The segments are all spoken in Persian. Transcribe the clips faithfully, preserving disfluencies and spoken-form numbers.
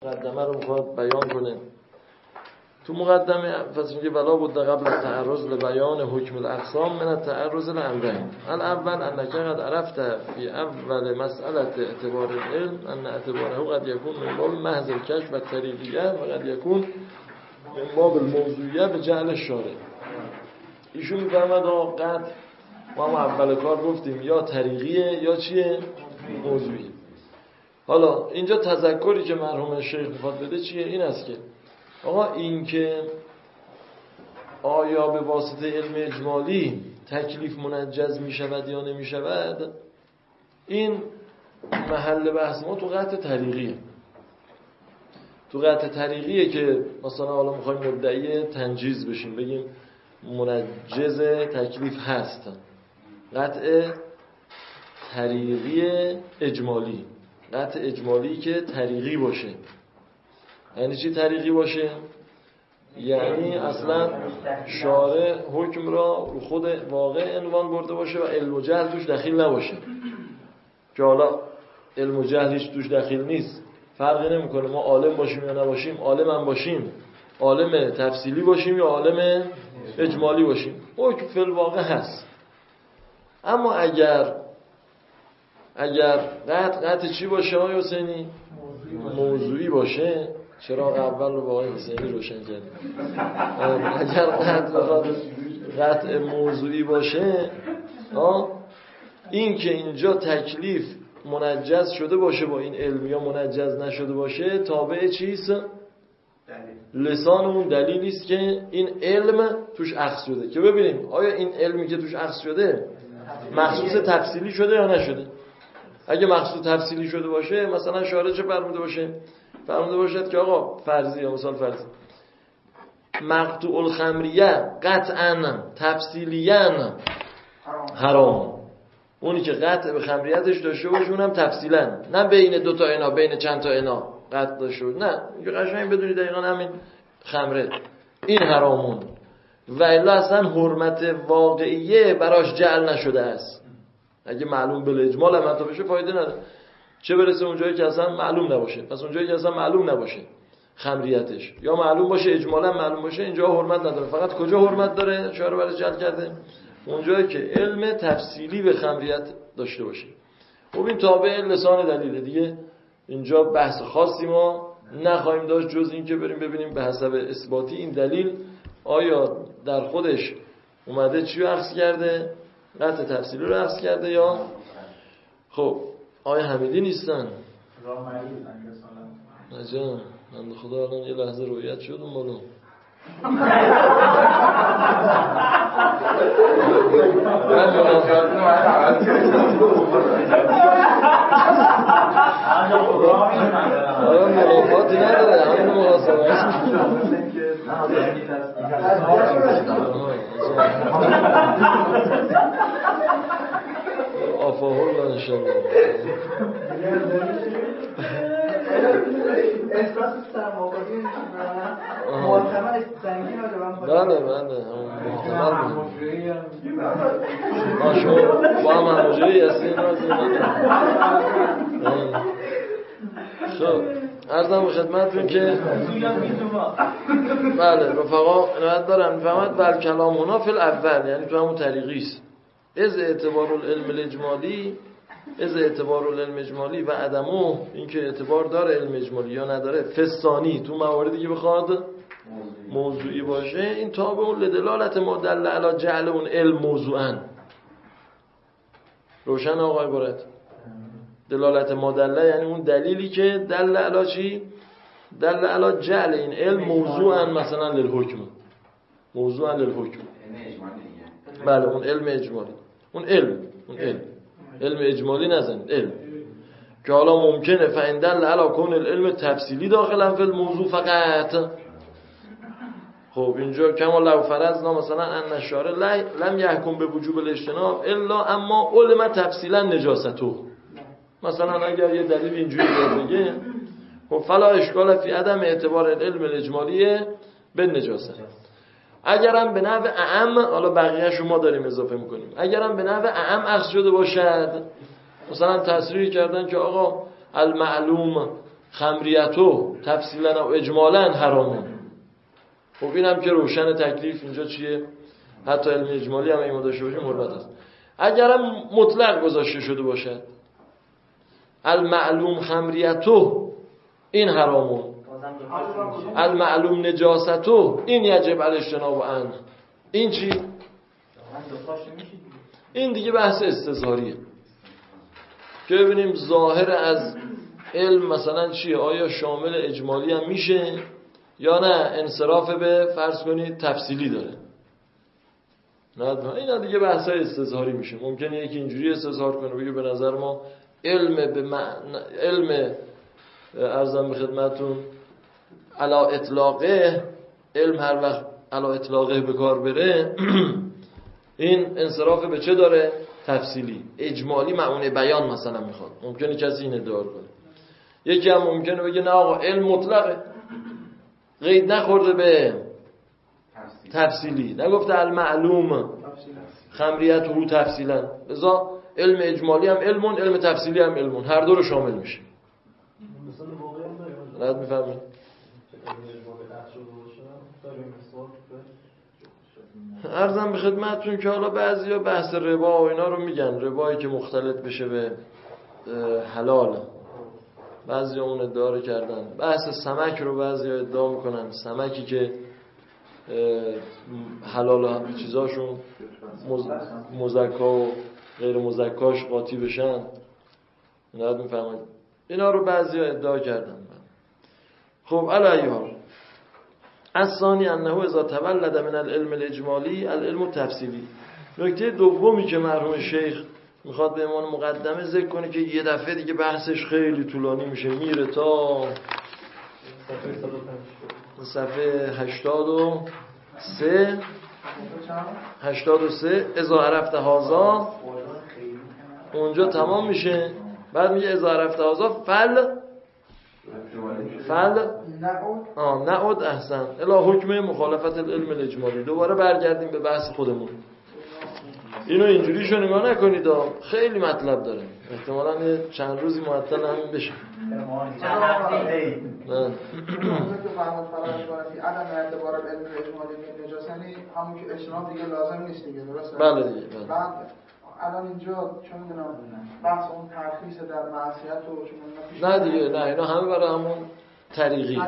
مقدمه رو میخواد بیان کنه. تو مقدمه پس میگه ولا بود قبل التعرض لبیان حکم الاقسام من التعرض لامرين. الاول انك قد عرفت في اول مساله اعتبار العلم ان اعتباره قد يكون من باب محض الكشف والطريقيه وقد يكون من باب الموضوعیه به جعل الشارع. ایشون میفهمد قد ما هم اول کار گفتیم یا طریقیه یا چیه؟ موضوعی. حالا اینجا تذکری که مرحوم شیخ میخواد بده چیه؟ این است که آقا این که آیا به واسطه علم اجمالی تکلیف منجز میشود یا نمیشود، این محل بحث ما تو قطع طریقیه. تو قطع طریقیه که مثلا حالا میخوایم مدعی تنجیز بشیم، بگیم منجز تکلیف هست. قطع طریقی اجمالی، قطع اجمالی که طریقی باشه. یعنی چی طریقی باشه؟ یعنی اصلا شارع حکم را رو خود واقع عنوان برده باشه و علم و جهل توش دخیل نباشه. که حالا علم و جهلش توش دخیل نیست، فرقی نمیکنه ما عالم باشیم یا نباشیم، عالم هم باشیم، عالم تفصیلی باشیم یا عالم اجمالی باشیم، حکم فی الواقع هست. اما اگر اگر قطع قطع چی باشه آقای حسینی؟ موضوعی باشه. چرا اول رو با آقای حسینی روشن کردیم. اگر قطع قطع موضوعی باشه، این که اینجا تکلیف منجز شده باشه با این علم یا منجز نشده باشه تابع چیست؟ لسان اون دلیلی است که این علم توش اخذ شده. که ببینیم آیا این علمی که توش اخذ شده مخصوص تفصیلی شده یا نشده. اگه مخصوص تفصیلی شده باشه، مثلا شارع چه فرموده باشه؟ فرموده باشد که آقا فرضی یا مثال فرضی مقطوع الخمریه قطعا تفصیلیاً حرام. اونی که قطع به خمریتش داشته باشه اونم تفصیلاً، نه بین دو تا اینا، بین چند تا اینا قطع داشته باشه، نه اینکه قشنگ بدونی دقیقاً همین خمره این حرامون و الا اصلا حرمت واقعیه براش جعل نشده است. اگه معلوم به اجمال هم حتی بشه فایده نداره، چه برسه اونجایی که اصلا معلوم نباشه. پس اونجایی که اصلا معلوم نباشه خمریتش یا معلوم باشه اجمالا معلوم باشه، اینجا حرمت نداره. فقط کجا حرمت داره؟ شارع برای جعل کرده اونجایی که علم تفصیلی به خمریت داشته باشه. خب این تابع لسان دلیله دیگه. اینجا بحث خاصی ما نخواهیم داشت جز این که بریم ببینیم به حسب اثباتی این دلیل آیا در خودش اومده چی رو اخذ کرده، قطع تفصیلی رو اخذ کرده یا خب آیا حمیدی نیستن؟ نجا من خدا الان یه لحظه رویت شد اون بالا آیا ملافاتی نداره همین محاسبه آفاهور من انشاءالله احساس سرماخوردگی محتمل سنگین رو جواب بله بله محتمل ما شما با هم همونجایی هستیم. خب عرضم به خدمتتون که بله رفقا عنایت دارم میفهمد بل کلام هنا فی الاول، یعنی تو همون طریقی است. از اعتبار العلم الاجمالی از اعتبار العلم اجمالی و عدمو، این که اعتبار داره علم اجمالی یا نداره، فستانی تو مواردی که بخواد موضوعی باشه، این تابع اون لدلالت ما دل علی جعل اون علم موضوعا. روشن آقای برد؟ دلالت ما دل یعنی اون دلیلی که دل علی چی؟ دل علی جعل این علم موضوعا مثلا للحکم، موضوعا للحکم. بله اون علم اجمالی، اون علم اون علم علم اجمالی نزنید، علم که حالا ممکنه فاندل علی کون العلم تفصیلی داخلا فی الموضوع فقط. خب اینجا کما لو فرضنا مثلا ان الشارع لم یحکم به وجوب الاجتناب الا اما علم تفصیلا نجاستو. مثلا اگر یه دلیل اینجوری بگه خب فلا اشکال فی عدم اعتبار العلم الاجمالی به نجاست. اگرم به نحو اعم، حالا بقیه‌شو ما داریم اضافه میکنیم، اگرم به نحو اعم اخذ شده باشد، مثلا تصریح کردن که آقا المعلوم خمریتو تفصیلا و اجمالا حرامون. خب اینم که روشن تکلیف اینجا چیه؟ حتی علم اجمالی هم این داشته باشیم حرمت است. اگرم مطلق گذاشته شده باشد المعلوم خمریتو این حرامون، المعلوم نجاستو این یجب الاجتناب عنه، این چی؟ این دیگه بحث استظهاریه که ببینیم ظاهر از علم مثلا چیه، آیا شامل اجمالی هم میشه یا نه انصراف به فرض کنید تفصیلی داره. نه اینا دیگه بحث استظهاری میشه. ممکنه یکی اینجوری استظهار کنه بگه به نظر ما علم به معنی علم عرضم به خدمتون علا اطلاقه، علم هر وقت علا اطلاقه به کار بره این انصراف به چه داره؟ تفصیلی. اجمالی معونه بیان مثلا میخواد، ممکنه کسی این ادعا کنه. یکی هم ممکنه بگه نه آقا علم مطلقه، قید نخورده به تفصیلی، نگفته المعلوم خمریت رو تفصیلا، لذا علم اجمالی هم علمون، علم تفصیلی هم علمون، هر دو رو شامل میشه. رد میفهمید؟ عرضم به خدمتتون که حالا بعضیا بحث ربا و اینا رو میگن، ربایی که مختلط بشه به حلال، بعضیا اون ادعا رو کردن. بحث سمک رو بعضیا ادعا میکنن، سمکی که حلال و هم چیزاشون مزکا و غیر مزکاش قاطی بشن، رد میفهمید؟ اینا رو بعضیا ادعا کردن. خب علیه ها الثانی انه اذا تولد من العلم الاجمالی العلم التفصیلی. نکته دومی که مرحوم شیخ میخواد به عنوان مقدمه ذکر کنه که یه دفعه دیگه بحثش خیلی طولانی میشه، میره تا صفحه هشتاد و سه هشتاد و سه اذا عرفت هذا، اونجا تمام میشه. بعد میگه اذا عرفت هذا فل فل آه نعود احسن الی حکم مخالفت العلم الاجمالی. دوباره برگردیم به بحث خودمون. اینو اینجوری شو نگاه نکنید، خیلی مطلب داره، احتمالاً یه چند روزی معطل همین بشه. نه عدم اعتبار علم اجمالی به نجاست، یعنی همون که اجتناب دیگه لازم نیست دیگه، درسته؟ بله دیگه. بعد الان اینجا چون میدونم بحث اون ترخیص در معصیت و چون نه دیگه، نه اینا همه برای همون طریقی.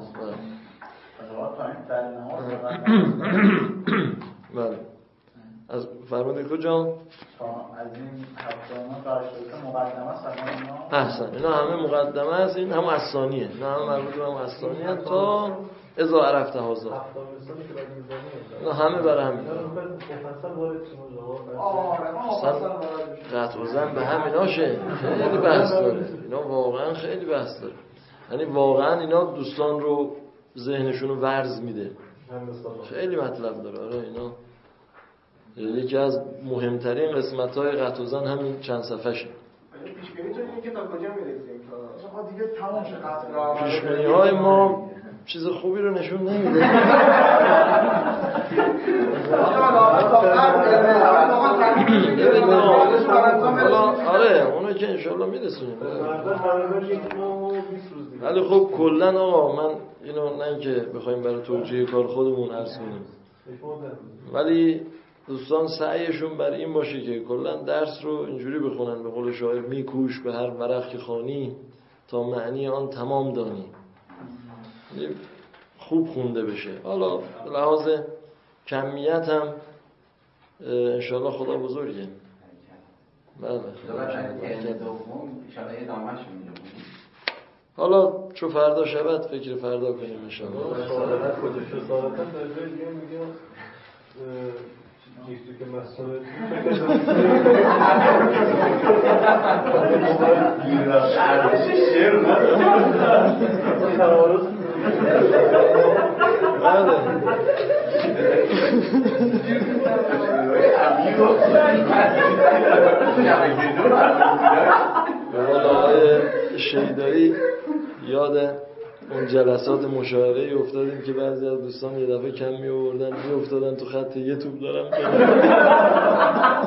بله. از فرمودید کجا؟ از این هفته‌ها داشته مقدمه است. احسن، اینا همه مقدمه است، این هم اسانیه، نه هم مربوط به هم اسانیه تا اذا عرفت هذا. اینا همه برای همین. قطع و زن به همیناشه، خیلی بحث داره. اینا واقعا خیلی بحث داره. یعنی واقعا اینا دوستان رو ذهنشون رو ورز میده. خیلی مطلب داره. آره اینا یکی از مهمترین قسمت‌های قطع و زن همین چند صفحه‌شه. پیشبینی تو این کتاب کجا می‌رسیم تا دیگه تمام شد؟ پیشبینی‌های ما چیز خوبی رو نشون نمیده. آره اونو که انشالله میرسونیم. ولی خب کلن آقا من اینو نه که بخوایم برای توجیه کار خودمون عرض کنیم، ولی دوستان سعیشون بر این باشه که کلا درس رو اینجوری بخونن، به قول شاعر میکوش به هر ورق که خوانی تا معنی آن تمام دانی، خوب خونده بشه. حالا به لحاظ کمیت هم انشاءالله خدا بزرگه. بله حالا چو فردا شود فکر فردا کنیم انشاءالله. چیزی که مسئله آقای شیدایی یاد اون جلسات مشاوره افتادیم که بعضی از دوستان یه دفعه کم می آوردن می افتادن تو خط یه توپ دارم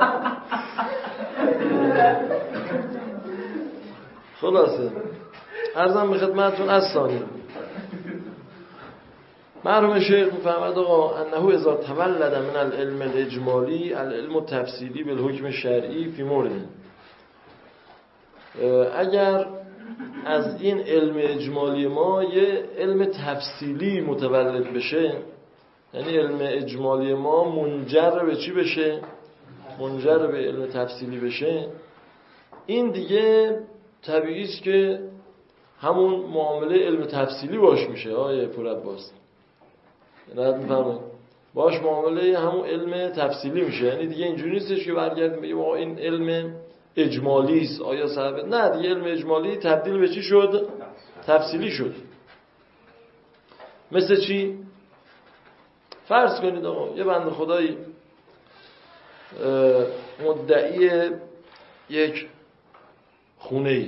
خلاصه عرضم به خدمتتون از ثانی مرحوم شیخ می‌فرماید آقا انه اذا تولد من العلم الاجمالی العلم التفصیلی بالحکم شرعی فی مورد، اگر از این علم اجمالی ما یه علم تفصیلی متولد بشه، یعنی علم اجمالی ما منجر به چی بشه؟ منجر به علم تفصیلی بشه، این دیگه طبیعی است که همون معامله علم تفصیلی باش میشه. آیه پورعباس رد می‌فرمایید باش معامله همون علم تفصیلی میشه، یعنی دیگه اینجوری نیستش که برگردیم بگیم آقا این علم اجمالی است آیا صاحب، نه دیگه علم اجمالی تبدیل به چی شد؟ تفصیلی شد. مثل چی؟ فرض کنید آقا یه بنده خدایی مدعی یک خونه‌ای،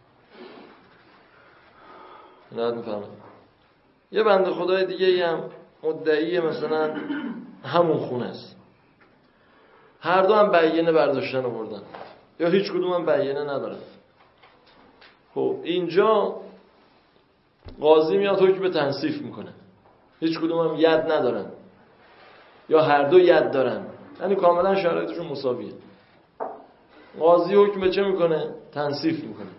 نه میفهمم، یه بنده خدای دیگه هم مدعی مثلا همون خونه است، هر دو هم بیانه برداشتن آوردن یا هیچ کدوم هم بیانه ندارن. خب اینجا قاضی میاد حکم به تنصیف میکنه، هیچ کدوم هم ید ندارن یا هر دو ید دارن، یعنی کاملا شرایطشون مساویه. قاضی حکم به چه میکنه؟ تنصیف میکنه.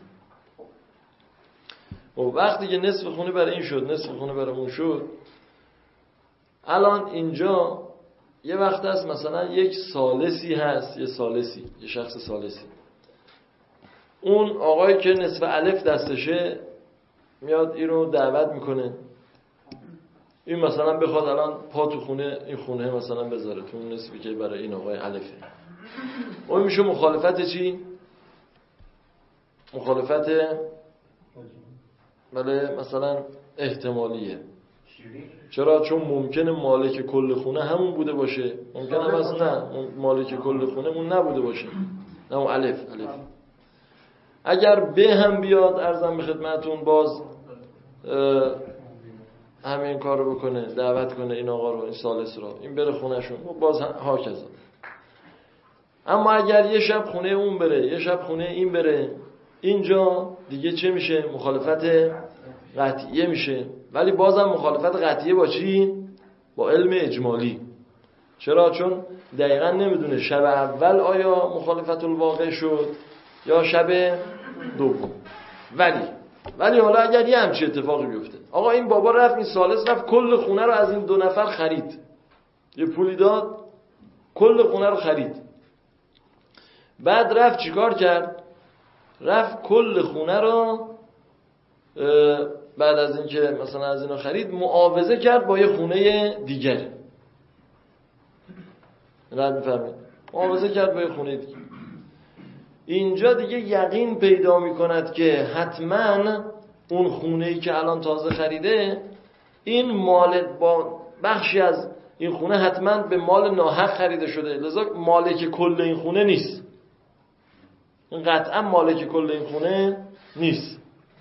و وقتی که نصف خونه برای این شد نصف خونه برای اون شد، الان اینجا یه وقت هست مثلا یک ثالثی هست، یه ثالثی، یه شخص ثالثی، اون آقایی که نصف الف دستشه میاد این رو دعوت میکنه، این مثلا بخواد الان پا تو خونه این خونه مثلا بذاره تو اون نصفی که برای این آقای الفه، اون میشه مخالفت چی؟ مخالفت بله مثلا احتمالیه. چرا؟ چون ممکنه مالک کل خونه همون بوده باشه، ممکنه هم از نه مالک کل خونه اون نبوده باشه، نه اون الف الف. اگر به هم بیاد ارزم به خدمتون باز همین کار رو بکنه، دعوت کنه این آقا رو، این ثالث رو، این بره خونهشون، باز ها کذا. اما اگر یه شب خونه اون بره یه شب خونه این بره، اینجا دیگه چه میشه؟ مخالفت قطعیه میشه، ولی بازم مخالفت قطعیه با چی؟ با علم اجمالی. چرا؟ چون دقیقا نمیدونه شب اول آیا مخالفت الواقع شد یا شب دوم. ولی ولی حالا اگر یه همچی اتفاقی بیفته، آقا این بابا رفت این ثالث رفت کل خونه رو از این دو نفر خرید، یه پولی داد کل خونه رو خرید، بعد رفت چیکار کرد؟ رفت کل خونه رو بعد از اینکه مثلا از اینا خرید معاوضه کرد با یه خونه دیگر. رد می‌فهمید؟ معاوضه کرد با یه خونه دیگر. اینجا دیگه یقین پیدا می‌کند که حتما اون خونه‌ای که الان تازه خریده این مال با بخشی از این خونه حتما به مال ناحق خریده شده، لذا مالک کل این خونه نیست، این قطعا مالک کل این خونه نیست.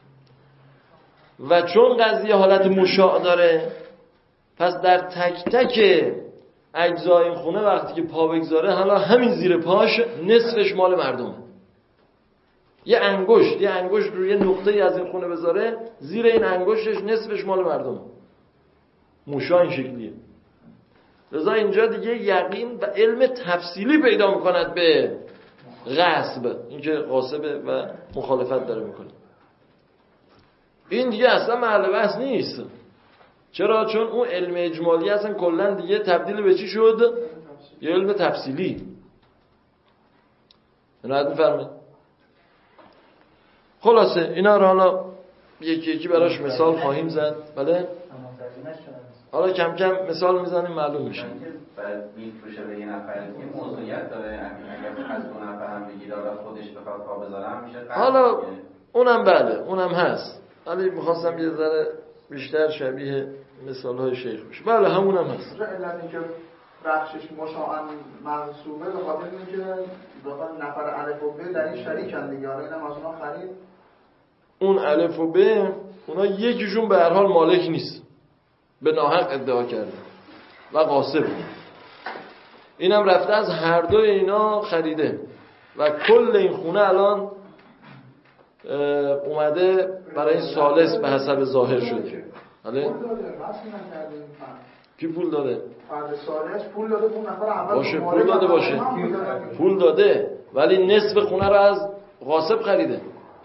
و چون قضیه حالت مشاع داره، پس در تک تک اجزای این خونه وقتی که پا بگذاره، حالا همین زیر پاش نصفش مال مردمه. یه انگشت یه انگشت روی نقطه‌ای از این خونه بذاره، زیر این انگشتش نصفش مال مردمه. مشاع این شکلیه. لذا اینجا دیگه یقین و علم تفصیلی پیدا میکند به غصب، اینکه غاصبه و مخالفت داره میکنه. این دیگه اصلا محل بحث نیست. چرا؟ چون اون علم اجمالی اصلا کلا دیگه تبدیل به چی شد؟ یه علم تفصیلی. رد میفرمه. خلاصه اینا رو حالا یکی یکی براش مثال خواهیم زد. بله؟ حالا کم کم مثال میزنیم معلوم میشه. بعد میفروشه به یه نفر این موضوعیت داره، اگر از دو نفر هم بگیره حالا خودش بخواد پا بذاره میشه. حالا اونم بله اونم هست، ولی میخواستم یه ذره بیشتر شبیه مثالهای شیخ بشه. بله همونم هست. علت اینکه بخشش مشاعن منصوبه به خاطر اینکه دو نفر الف و ب در این شریکن دیگه، آره اینم از اونها خرید. اون الف و ب اونا یکیشون به هر حال مالک نیست، به ناحق ادعا کرده و غاصب، اینم رفته از هر دو اینا خریده و کل این خونه الان اومده برای این ثالث به حسب ظاهر شده. بله کی پول داده؟ فرد ثالث پول داده اون نفر اول باشه پول داده باشه پول داده ولی نصف خونه رو از غاصب خریده.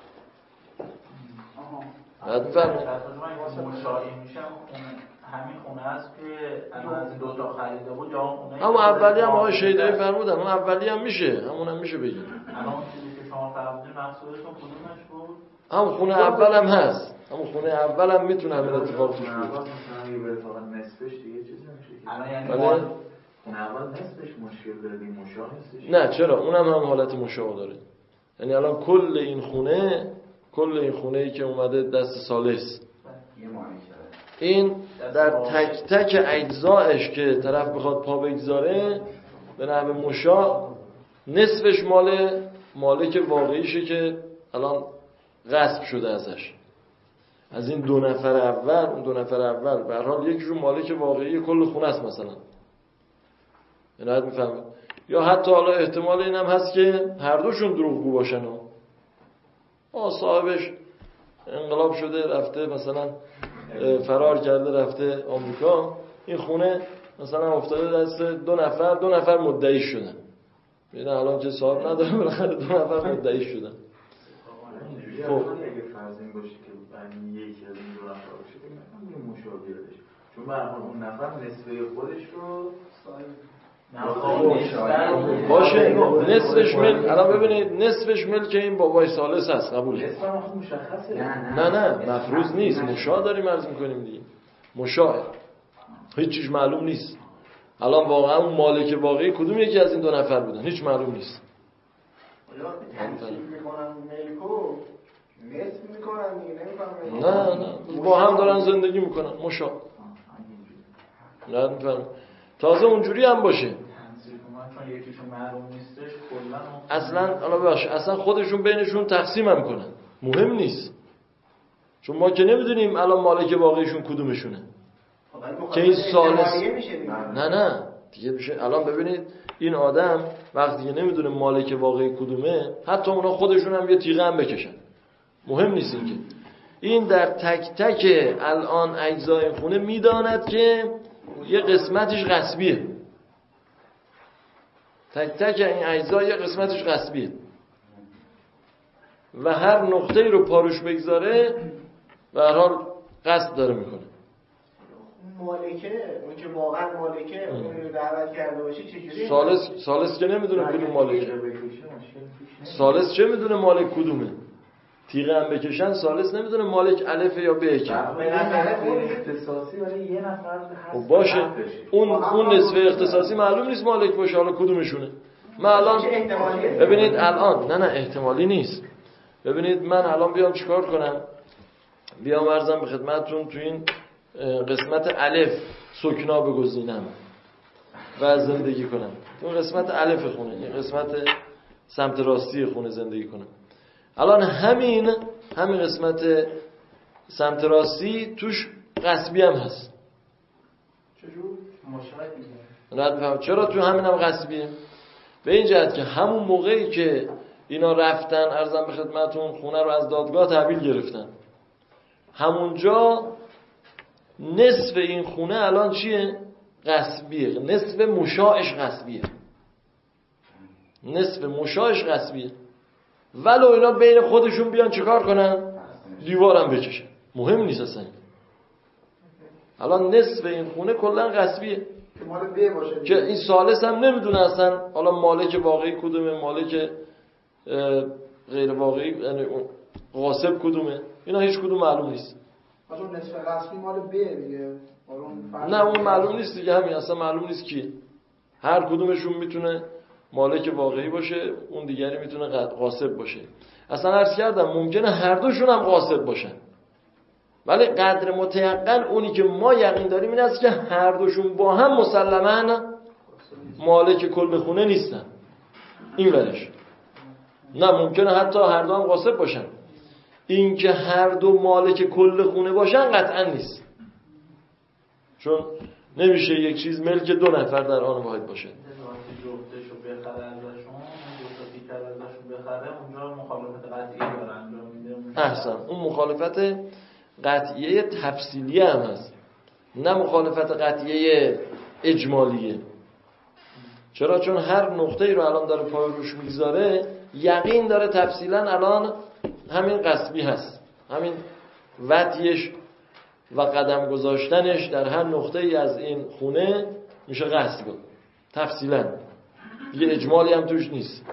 بعد فرق مشاهی میشم همین خونه است که از دو تا خریده بود یا اون خونه همون اولی هم آقای شیدایی فرمودن اون اولی هم میشه همون هم میشه بگیم الان چیزی که شما فرمودین مقصودتون کدومش بود؟ همون خونه اول هم هست همون خونه اول هم میتونه همین اتفاق توش بیفته. نصفش دیگه چیزی نمیشه الان یعنی بله اول نصفش مشکل داره بی مشاه نیستش. نه چرا اونم هم حالت مشاه داره. یعنی الان کل این خونه کل این خونه ای که اومده دست ثالث این در تک تک اجزایش که طرف بخواد پا بگذاره به نحو مشاه نصفش مال مالک واقعیشه که الان غصب شده ازش. از این دو نفر اول اون دو نفر اول به هر حال یکیشون مالک واقعی کل خونه است مثلا. یعنی میفهمید یا حتی حالا احتمال این هم هست که هر دوشون دروغگو باشن و آه صاحبش انقلاب شده رفته مثلا فرار کرده رفته آمریکا این خونه مثلا افتاده دست دو نفر دو نفر مدعی شدن. ببین الان که صاحب نداره بالاخره دو نفر مدعی شدن. خب اگه فرض این باشه که یعنی یکی از این دو نفر باشه که من مشابهش چون به هر حال اون نفر نصفه خودش رو باشه نصفش ملک الان ببینید نصفش ملک این بابای ثالث هست قبوله نه نه مفروض نیست مشاه داریم عرض میکنیم دیگه مشاه هیچ چیز معلوم نیست الان واقعا اون مالک واقعی کدوم یکی از این دو نفر بودن هیچ معلوم نیست نه نه با هم دارن زندگی میکنن مشاه نه میفهمم تازه اونجوری هم باشه اصلا حالا باشه اصلا خودشون بینشون تقسیم هم کنن مهم نیست چون ما که نمیدونیم الان مالک واقعیشون کدومشونه که این ثالث نه نه دیگه میشه الان ببینید این آدم وقتی که نمیدونه مالک واقعی کدومه حتی اونا خودشون هم یه تیغه هم بکشن مهم نیست این که این در تک تک الان اجزای خونه میداند که یه قسمتش غصبیه تک تک این اجزا یه قسمتش غصبیه و هر نقطه‌ای رو پاروش بگذاره به هر حال قصد داره میکنه. مالکه اون که واقعا مالکه اون رو دعوت کرده باشه چجوری ثالث ثالث که نمیدونه کدوم مالکه ثالث چه میدونه مالک کدومه تیغه هم بکشن ثالث نمیدونه مالک الف یا ب که اختصاصی ولی یه نفر هست باشه اون اون نصف اختصاصی معلوم نیست مالک باشه حالا کدومشونه. من الان ببینید الان نه نه احتمالی نیست. ببینید من الان بیام چیکار کنم بیام عرضم به خدمتتون تو این قسمت الف سکنا بگزینم و زندگی کنم تو قسمت الف خونه این قسمت سمت راستی خونه زندگی کنم. الان همین همین قسمت سمت راستی توش غصبی هم هست. چجور؟ مشاهده چرا تو همین هم غصبیه؟ به این جهت که همون موقعی که اینا رفتن عرضم به خدمتون خونه رو از دادگاه تحویل گرفتن همونجا نصف این خونه الان چیه؟ غصبیه. نصف مشاعش غصبیه نصف مشاعش غصبیه ولو اینا بین خودشون بیان چیکار کنن؟ دیوارم بکشن مهم نیست اصلا. الان نصف این خونه کلا غصبیه که مال ب باشه که این ثالث هم نمیدونه اصلا حالا مالک واقعی کدومه مالک غیر واقعی یعنی غاصب کدومه اینا هیچ کدوم معلوم نیست. اون نصف غصبی مال ب دیگه نه اون معلوم نیست دیگه همین اصلا معلوم نیست کی هر کدومشون میتونه مالک واقعی باشه اون دیگری میتونه غاصب باشه. اصلا عرض کردم ممکنه هر دوشون هم غاصب باشن ولی قدر متیقن اونی که ما یقین داریم این است که هر دوشون با هم مسلماً مالک کل خونه نیستن. این ورش نه ممکنه حتی هر دو هم غاصب باشن این که هر دو مالک کل خونه باشن قطعا نیست چون نمیشه یک چیز ملک دو نفر در آن واحد باشه. جفتشو بخره ازشون جفت پیتر ازشون بخره اونجا مخالفت قطعی داره انجام میده احسن. اون مخالفت قطعیه تفصیلیه هم هست، نه مخالفت قطعیه اجمالیه. چرا؟ چون هر نقطه ای رو الان داره پای روش میگذاره یقین داره تفصیلا الان همین قصبی هست، همین وطیش و قدم گذاشتنش در هر نقطه ای از این خونه میشه غصب تفصیلا، یه اجمالی هم توش نیست.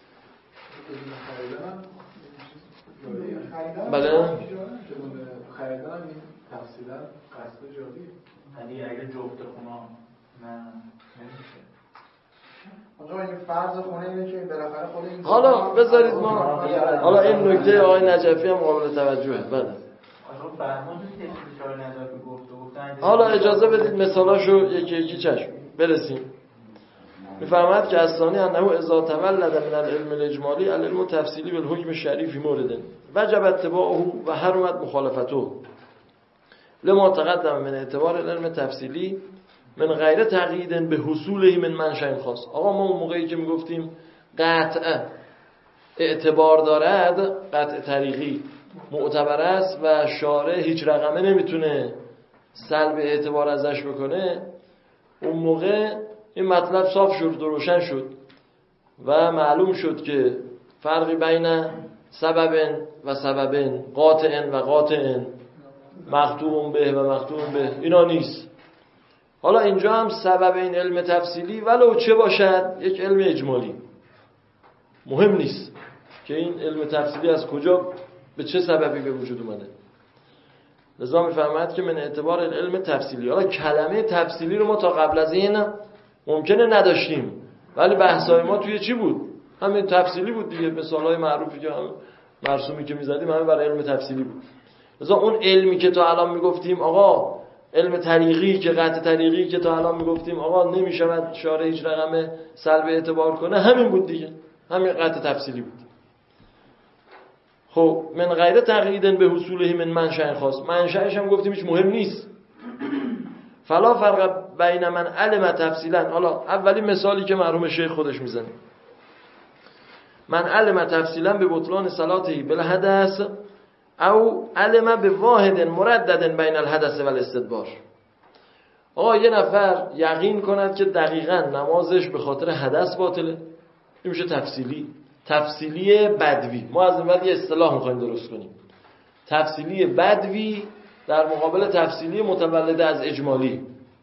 بله خریدن این تفصیلا قصد جاری، یعنی اگه جفت خونه نه نمیشه. آقا این فرض خونه اینه که بالاخره خود این حالا بذارید ما حالا این نکته آقای نجفی هم قابل توجهه. بله آقا فرمودید که اشاره نجفی گفت گفتن، حالا اجازه بدید مثالاشو یکی یکی چشم برسیم. میفهمد که از ثانی انه اذا تولد من العلم الاجمالی العلم التفصیلی بالحکم الشریف مورد وجب اتباعه و حرمت مخالفته لما تقدم من اعتبار العلم التفصیلی من غیر تقیید به حصوله من منشأ خاص. آقا ما اون موقعی که میگفتیم قطع اعتبار دارد، قطع طریقی معتبر است و شارع هیچ رقمه نمیتونه سلب اعتبار ازش بکنه، اون موقع این مطلب صاف شد و روشن شد و معلوم شد که فرقی بین سبب و سببن، قاطع و قاطع، مقطوع به و مقطوع به اینا نیست. حالا اینجا هم سبب این علم تفصیلی ولو چه باشد یک علم اجمالی، مهم نیست که این علم تفصیلی از کجا به چه سببی به وجود اومده. لذا میفهمد که من اعتبار علم تفصیلی، حالا کلمه تفصیلی رو ما تا قبل از این ممکنه نداشتیم، ولی بحثای ما توی چی بود؟ همین تفصیلی بود دیگه. مثالای معروفی که هم مرسومی که میزدیم همه برای علم تفصیلی بود. لذا اون علمی که تا الان میگفتیم آقا علم طریقی که قطع طریقی که تا الان میگفتیم آقا نمیشود شارع هیچ رقم سلب اعتبار کنه، همین بود دیگه، همین قطع تفصیلی بود. خب من غیر تقیید به حصوله من منشأ خاص، منشأش هم گفتیم هیچ مهم نیست. فلا فرق بین من علم تفصیلا. حالا اولی مثالی که مرحوم شیخ خودش میزنه، من علم تفصیلا به بطلان صلاته بالحدث او علم به واحد مردد بین الحدث و الاستدبار. آقا یه نفر یقین کند که دقیقاً نمازش به خاطر حدث باطله، این میشه تفصیلی. تفصیلی بدوی، ما از این بعد یه اصطلاح میخوایم درست کنیم، تفصیلی بدوی در مقابل تفصیلی متولد از اجمالی.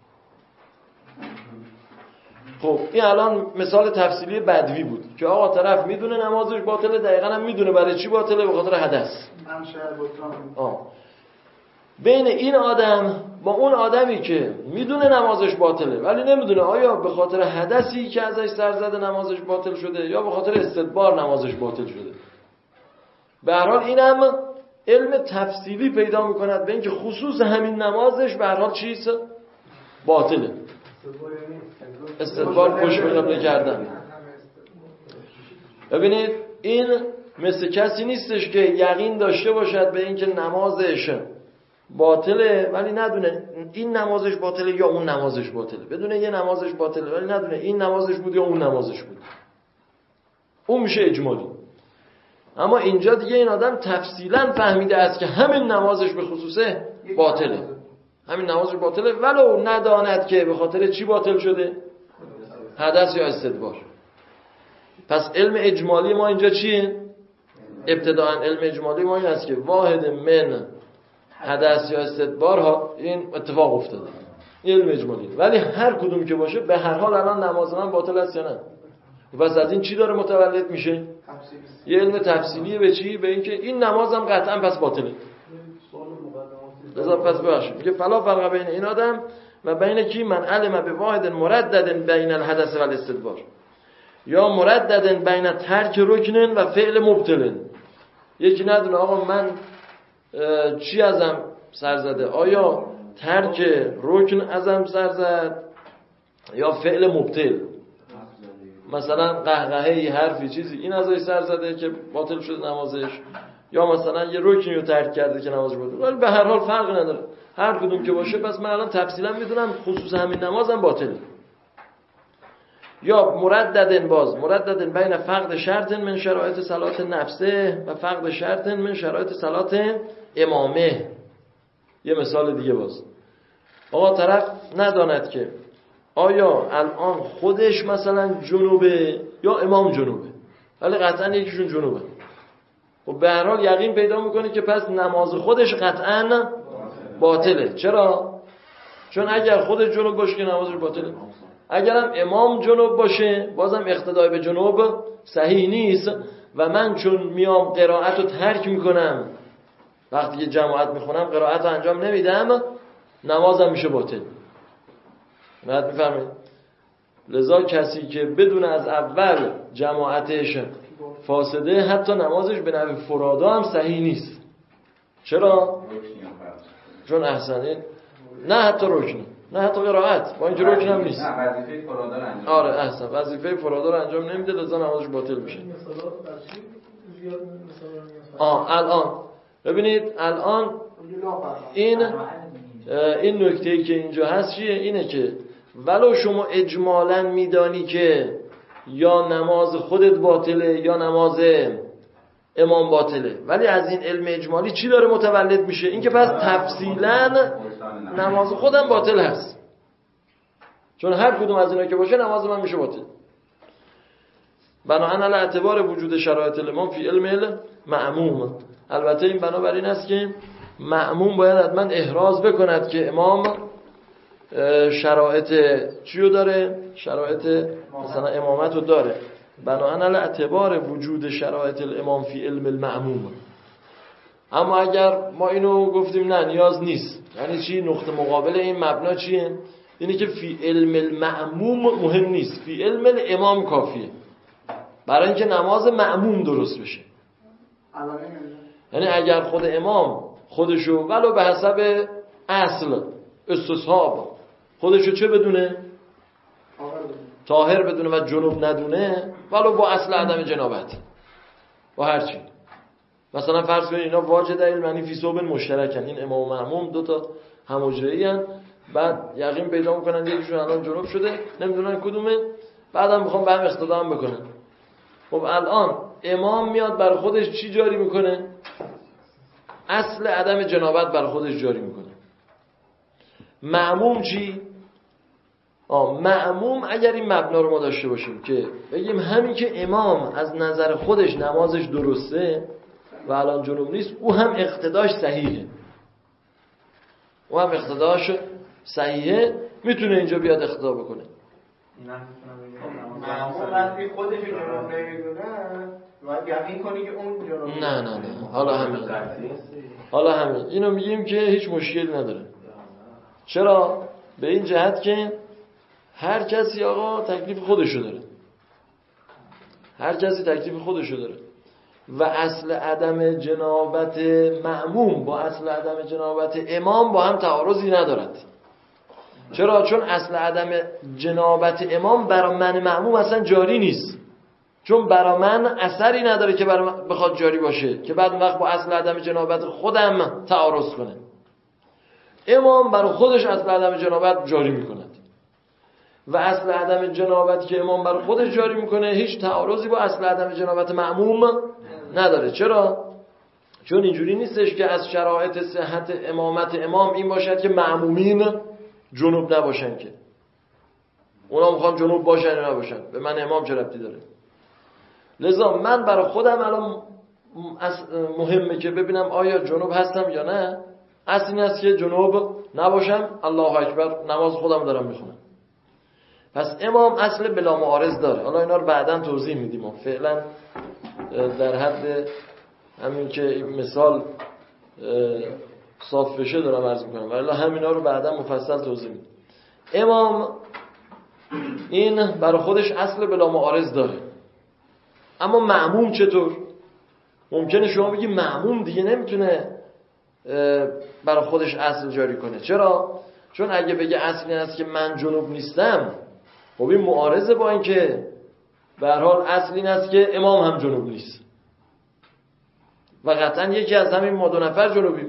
خب این الان مثال تفصیلی بدوی بود که آقا طرف میدونه نمازش باطله، دقیقاً هم میدونه برای چی باطله، به خاطر حدث. آه. بین این آدم با اون آدمی که میدونه نمازش باطله ولی نمیدونه آیا به خاطر حدثی که ازش سر زده نمازش باطل شده یا به خاطر استدبار نمازش باطل شده، به هر حال اینم علم تفصیلی پیدا میکند به اینکه خصوص همین نمازش به هر حال چیست؟ باطله. استدبار پشت به قبله کردن. ببینید این مثل کسی نیستش که یقین داشته باشد به اینکه نمازش باطله ولی ندونه این نمازش باطله یا اون نمازش باطله، بدونه یه نمازش باطله ولی ندونه این نمازش بود یا اون نمازش بود، اون میشه اجمالی. اما اینجا دیگه این آدم تفصیلا فهمیده است که همین نمازش به خصوصه باطله، همین نمازش باطله ولو نداند که به خاطر چی باطل شده، حدث یا استدبار. پس علم اجمالی ما اینجا چیه؟ ابتداءً علم اجمالی ما این است که واحد من حدث یا استدبار ها این اتفاق افتاده، این علم اجمالی. ولی هر کدوم که باشه به هر حال الان نماز من باطل است یا نه. پس از این چی داره متولد میشه؟ یه علم تفصیلیه به چی؟ به اینکه این نمازم قطعا پس باطله. لذا پس ببخشید میگه فلا فرق بین این آدم و بین کی؟ من علم به واحد مردد بین الحدث و الاستدبار، یا مردد بین ترک رکن و فعل مبطل. یکی ندونه آقا من چی ازم سر زده، آیا ترک رکن ازم سر زد یا فعل مبطل، مثلا قهقهه‌ای حرفی چیزی این ازش سر زده که باطل شده نمازش، یا مثلا یه رکنی رو ترک کرده که نمازش باطل. ولی به هر حال فرق نداره هر کدوم که باشه. پس من الان تفصیلا میدونم خصوص همین نمازم باطله. یا مرددن باز مرددن بین فقد شرط من شرایط صلات نفسه و فقد شرط من شرایط صلات امامه. یه مثال دیگه باز آقا طرف نداند که آیا الان خودش مثلا جنوبه یا امام جنوبه، ولی قطعا یکیشون جنوبه. و به هر حال یقین پیدا میکنه که پس نماز خودش قطعا باطله. چرا؟ چون اگر خودش جنوب باشه که نمازش باطله، اگرم امام جنوب باشه بازم اقتدای به جنوب صحیح نیست. و من چون میام قرائت رو ترک میکنم، وقتی که جماعت میخونم قرائت رو انجام نمیدم، نمازم میشه باطل. نهایت میفرمایید؟ لذا کسی که بدون از اول جماعتش فاسده، حتی نمازش به نوع فرادا هم صحیح نیست. چرا؟ چون احسنین نه حتی رکنی، نه حتی قرائت، با اینکه رکن هم نیست. نه وظیفه فرادا رو انجام. آره احسن، وظیفه فرادا رو انجام نمیده، لذا نمازش باطل میشه. آه الان ببینید الان این این نکته‌ای که اینجا هست چیه؟ اینه که ولو شما اجمالاً میدانی که یا نماز خودت باطله یا نماز امام باطله، ولی از این علم اجمالی چی داره متولد میشه؟ این که پس تفصیلاً نماز خودم باطل هست، چون هر کدوم از اینا که باشه نماز من میشه باطل. بناهن علی اعتبار وجود شرایط الامام فی علم المأموم. البته این بنابر این است که مأموم باید حتما احراز بکند که امام شرایط چیو داره؟ شرایط مثلا امامت رو داره. بناهن علی اعتبار وجود شرایط الامام فی علم المأموم. اما اگر ما اینو گفتیم نه نیاز نیست، یعنی چی؟ نقطه مقابل این مبنا چیه؟ اینه که فی علم المأموم مهم نیست، فی علم الامام کافیه برای اینکه نماز مأموم درست بشه. یعنی اگر خود امام خودشو ولو به حسب اصل استصحاب خودشو چه بدونه؟ طاهر بدونه و جنوب ندونه، ولو با اصل عدم جنابت با هر چی. مثلا فرض کنید اینا واجد علم یعنی فی صوب مشترکن، این امام و مأموم دو تا هم‌حجره‌ای ان، بعد یقین پیدا میکنن یکیشون الان جنوب شده نمیدونن کدومه، بعدم میخوام به هم اقتدا هم بکنن. خب الان امام میاد برای خودش چی جاری میکنه؟ اصل عدم جنابت برای خودش جاری میکنه. مأموم چی؟ آه مأموم اگر این مبنا رو ما داشته باشیم که بگیم همین که امام از نظر خودش نمازش درسته و الان جنوب نیست، او هم اقتداش صحیحه، او هم اقتداش صحیحه، میتونه اینجا بیاد اقتدا بکنه. مأموم وقتی خودش جنوب نمیدونه باید یقین کنی که اون جنوب نه نه نه حالا همین حالا همین اینو میگیم که هیچ مشکلی نداره. چرا؟ به این جهت که هر کسی آقا تکلیف خودشو داره، هر کسی تکلیف خودشو داره و اصل عدم جنابت مأموم با اصل عدم جنابت امام با هم تعارضی ندارد. چرا؟ چون اصل عدم جنابت امام برای من مأموم اصلا جاری نیست، چون برای من اثری نداره که برای من بخواد جاری باشه که بعد وقت با اصل عدم جنابت خودم تعارض کنه. امام برای خودش اصل عدم جنابت جاری میکند و اصل عدم جنابت که امام برای خودش جاری میکنه هیچ تعارضی با اصل عدم جنابت مأموم نداره. چرا؟ چون اینجوری نیستش که از شرایط صحت امامت امام این باشد که مأمومین جنوب نباشن، که اونا میخوان جنوب باشن یا نباشن، به من امام چه ربطی داره؟ لذا من برای خودم الان مهمه که ببینم آیا جنوب هستم یا نه. اصل این است که جنوب نباشم، الله اکبر نماز خودم دارم میخونم. پس امام اصل بلا معارض داره. حالا اینا رو بعداً توضیح میدیم، فعلا در حد همین که مثال صاف بشه دارم عرض میکنم، ولی همینا رو بعداً مفصل توضیح میدیم. امام این برای خودش اصل بلا معارض داره. اما مأموم چطور؟ ممکنه شما بگی مأموم دیگه نمیتونه برای خودش اصل جاری کنه. چرا؟ چون اگه بگه اصل این است که من جنوب نیستم، خب این معارضه با این که به هر حال اصل این است که امام هم جنوب نیست و قطعا یکی از همین ما دو نفر جنوبی،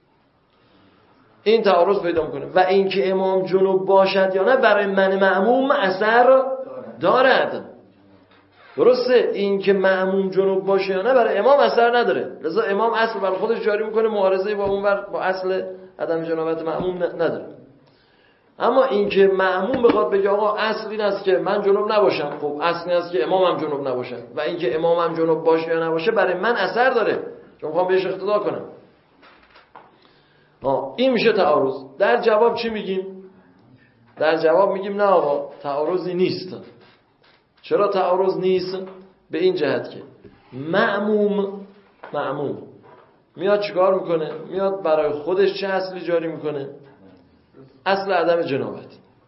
این تعارض پیدا میکنه. و این که امام جنوب باشد یا نه برای من مأموم اثر دارد. درسته این که مأموم جنوب باشه یا نه برای امام اثر نداره، لذا امام اصل برای خودش جاری میکنه، معارضه با اون بر با اصل عدم جنابت مأموم نداره. اما این که مأموم بخواد بگه آقا اصل این است که من جنوب نباشم، خب اصل این است که امامم جنوب نباشه و این که امامم جنوب باشه یا نباشه برای من اثر داره چون میخوام بهش اقتدا کنم. ها این میشه تعارض. در جواب چی میگیم؟ در جواب میگیم نه آقا تعارضی نیست. چرا تعارض نیست؟ به این جهت که مأموم مأموم میاد چیکار میکنه؟ میاد برای خودش چه اصلی جاری میکنه؟ اصل عدم جنابت.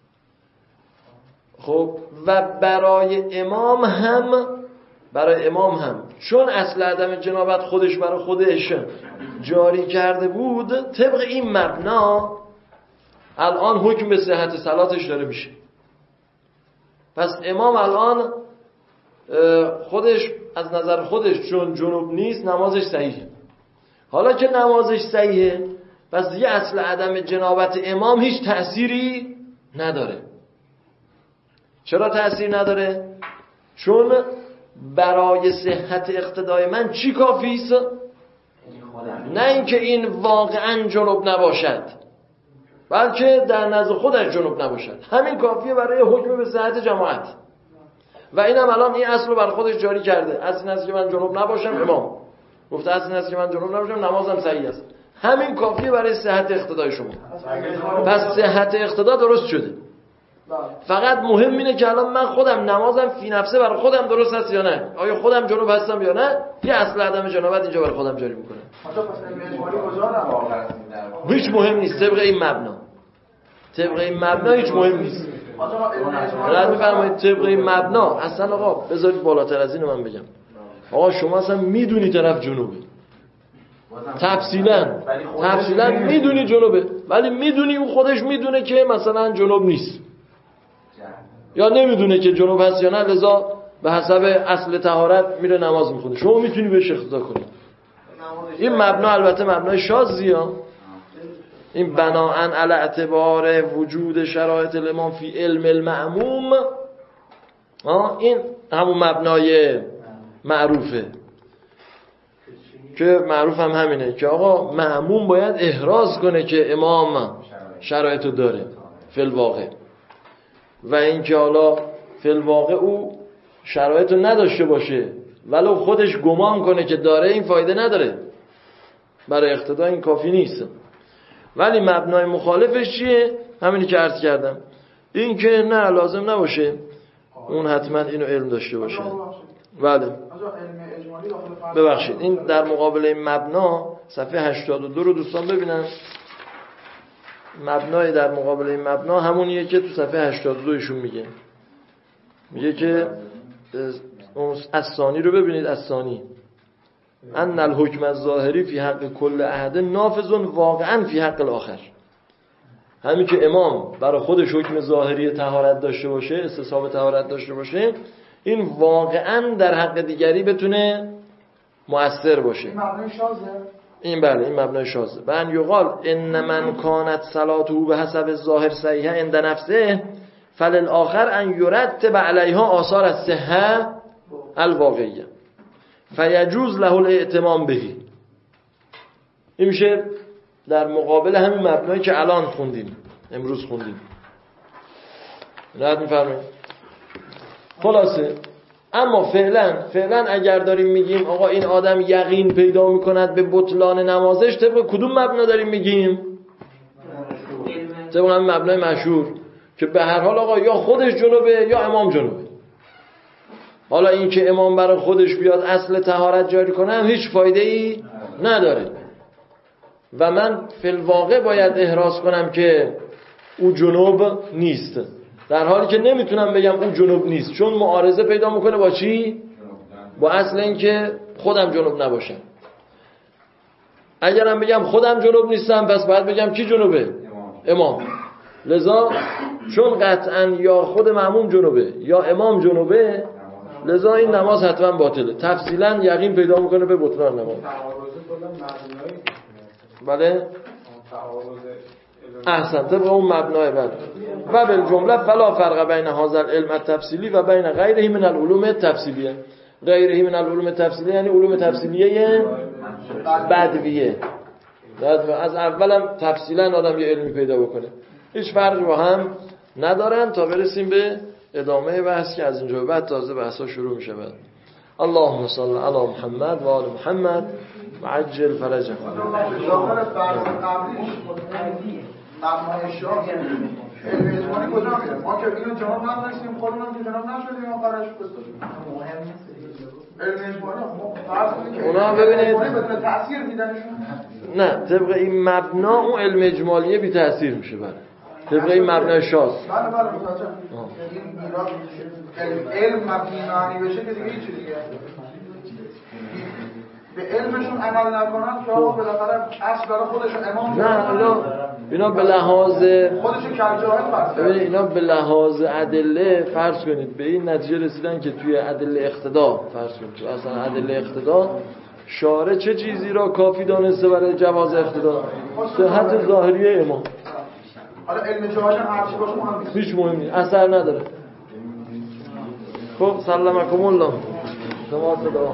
خب و برای امام هم برای امام هم چون اصل عدم جنابت خودش برای خودش جاری کرده بود، طبق این مبنا الان حکم به صحت صلاتش داره میشه. پس امام الان خودش از نظر خودش چون جنوب نیست نمازش صحیحه. حالا که نمازش صحیحه پس دیگه اصل عدم جنابت امام هیچ تأثیری نداره. چرا تأثیر نداره؟ چون برای صحت اقتدای من چی کافیست؟ نه اینکه این واقعا جنوب نباشد بلکه در نزد خودش جنوب نباشد، همین کافیه برای حکم به صحت جماعت. و اینم الان این اصل رو بر خودش جاری کرده، اصل این است که من جنوب نباشم، امام گفته اصل این است که من جنوب نباشم، نمازم صحیح است. همین کافیه برای صحت اقتدای شما. پس صحت اقتدا درست شده. فقط مهم اینه که الان من خودم نمازم فی نفسه برای خودم درست است یا نه، آیا خودم جنوب هستم یا نه. یه اصل عدم جنابت اینجا برای خودم جاری میکنه. هیچ مهم نیست طبق این مبنا. طبق این مبنا هیچ مهم نیست. رد می‌فرمایید طبق این مبنا اصلا آقا بذارید بالاتر از اینو من بگم. آقا شما اصلا میدونی طرف جنوبه، تفصیلا تفصیلا میدونی جنوبه، ولی میدونی اون خودش میدونه که مثلا جنوب نیست یا نمیدونه که جنوب هست یا نه، لذا به حسب اصل طهارت میره نماز میخونه. شما میتونی بهش اقتدا کنی. این مبنا البته مبنای شاذیه، این بناءن علی اعتبار وجود شرایط الامام فی علم المأموم، این همون مبنای معروفه که معروف هم همینه که آقا مأموم باید احراز کنه که امام شرایطو داره فی الواقع، و اینکه حالا فی الواقع او شرایطو نداشته باشه ولو خودش گمان کنه که داره، این فایده نداره، برای اقتدا این کافی نیست. ولی مبنای مخالفش چیه؟ همینی که عرض کردم، این که نه لازم نباشه اون حتما اینو علم داشته باشه. بله ببخشید این در مقابل مبنا صفحه هشتاد و دو رو دوستان ببینن. مبنای در مقابل این مبنا همونیه که تو صفحه هشتاد و دو ایشون میگه میگه که از ثانی رو ببینید. از ثانی ان الحکم الظاهری فی حق کل احد نافذ واقعا فی حق الاخر. همین که امام برای خودش حکم ظاهری طهارت داشته باشه، استصحاب طهارت داشته باشه، این واقعا در حق دیگری بتونه مؤثر باشه. این مبنای شاذه. این بله این مبنای شاذه. بن یقال ان من کانت صلاته به حسب الظاهر صحیحه عند نفسه فللآخر ان یرتب علیها آثار الصحه الواقعیه فیجوز له الاعتمام بهی. این میشه در مقابل همین مبنایی که الان خوندیم، امروز خوندیم. رد میفرمایید. خلاصه اما فعلا فعلا اگر داریم میگیم آقا این آدم یقین پیدا میکند به بطلان نمازش، طبق کدوم مبنا داریم میگیم؟ طبق همین مبنای مشهور که به هر حال آقا یا خودش جنوبه یا امام جنوبه. حالا این که امام برای خودش بیاد اصل طهارت جاری کنه هم هیچ فایده ای نداره و من فی الواقع باید احراز کنم که او جنوب نیست، در حالی که نمیتونم بگم او جنوب نیست، چون معارضه پیدا میکنه با چی؟ با اصل این که خودم جنوب نباشم. اگرم بگم خودم جنوب نیستم پس باید بگم کی جنوبه؟ امام. لذا چون قطعا یا خود مأموم جنوبه یا امام جنوبه، لذا این نماز حتما باطله. تفصیلا یقین پیدا میکنه به بطلان نماز. بله احسن طبق اون مبنای. بله و بالجمله فلا فرق بین هذا العلم التفصیلی و بین غیره من العلوم التفصیلیه. غیره من العلوم التفصیلیه یعنی علوم تفصیلیه بدویه. از اولم تفصیلا آدم یه علمی پیدا بکنه. هیچ فرقی با هم ندارن تا برسیم به ادامه بحث که از اینجا بعد تازه بحثا شروع میشه. بعد اللهم صل علی محمد و آل محمد و عجل فرجهم. داخل بحث قبلیش مبنای شاه علم اجمالی کجا میره؟ ما که اینو جناب نداشتیم خودمون که جناب نشدیم آخرش بستیم. مهم نیست. علم اجمالی ما فرض کنیم که اونا ببینید بدون تاثیر میدنشون. نه طبق این مبنا اون علم اجمالیه بی تاثیر میشه. بله طبق این مبنای شاذ. بله بله متوجهم. این میراث علم مبنی معنی بشه که دیگه هیچ دیگه به علمشون عمل نکنن که آقا بالاخره اصل داره خودش امام. نه اینا اینا به لحاظ خودشو کلجاهل فرض کنید. ببینید اینا به لحاظ ادله فرض کنید به این نتیجه رسیدن که توی ادله اقتدا فرض کنید تو اصلا ادله اقتدا شارع چه چیزی را کافی دانسته برای جواز اقتدا؟ صحت ظاهری امام. حالا علم جواز هم هر چی باشه مهم نیست. هیچ مهم نیست اثر نداره. خب سلامکم الله. شما صدا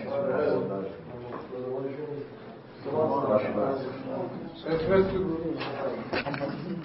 نه